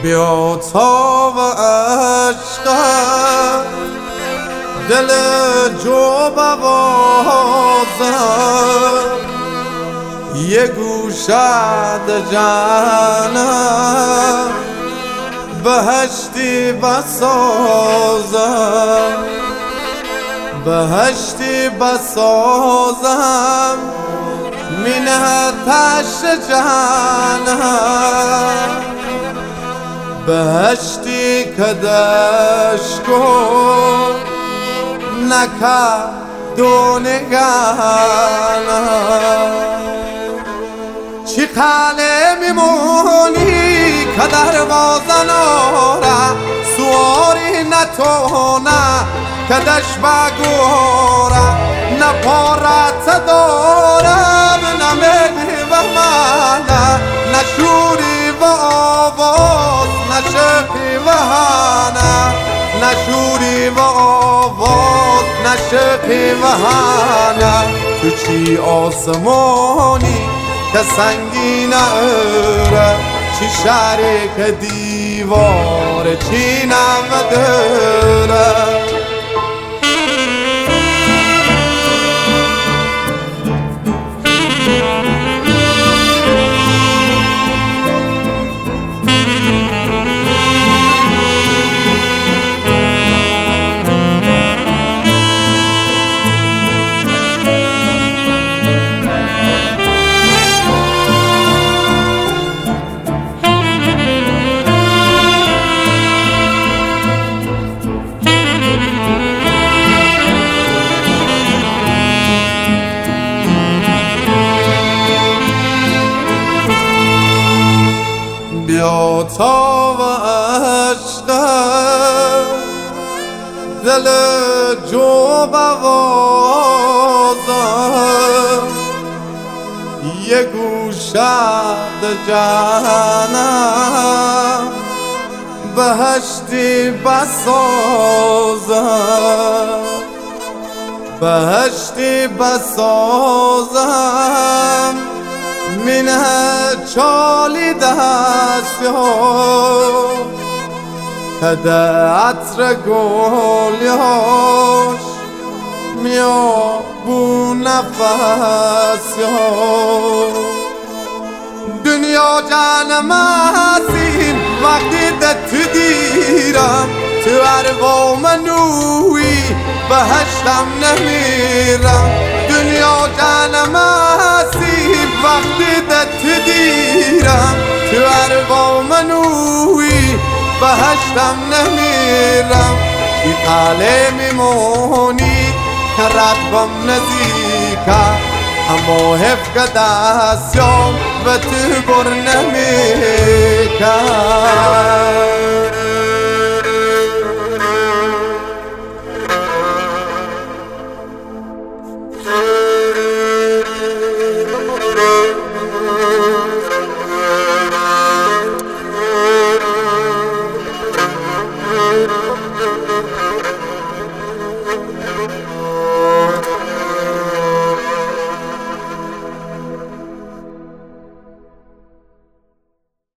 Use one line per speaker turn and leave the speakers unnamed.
بیا تا و عشقم دل جو بوازم یه گوشد جانم بهشتی بسازم بهشتی بسازم منتش جانم بهشتی کدش کن نکه دونگانم چی خاله میمونی که دروازه ناره سواری نتونه کدش بگوره نه پارت دارم نه ملی و منه نه شوری و آواز نه شقی و هنه نه شوری و آواز نه شقی و هنه تو چی آسمانی که سنگین اره چی شرک دیوار چی نمدره بیا تا و عشقم دل جو بوازم یه گوشد جانم بهشتی بسازم بهشتی بسازم منه چالی دست ها کده عطر گلیاش میا بو نفس ها دنیا جانم هستیم وقتی دت دیرم تو اروا منوی بهشتم نمیرم دنیا جانم هستیم وقتی دت دیرم تو اروا منوی بهشتم نمیرم چی قاله میمونی که رقبم نزیکه اما حف که دستیام به تو بر نمیکن